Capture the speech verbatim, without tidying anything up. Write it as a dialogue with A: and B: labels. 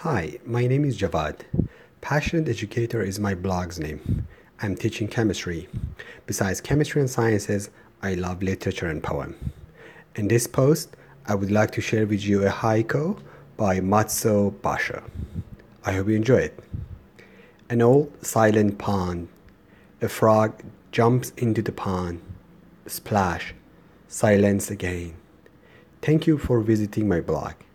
A: Hi, my name is Javad. Passionate Educator is my blog's name. I'm teaching chemistry. Besides chemistry and sciences, I love literature and poem. In this post, I would like to share with you a haiku by Matsuo Basho. I hope you enjoy it. An old silent pond. A frog jumps into the pond. Splash. Silence again. Thank you for visiting my blog.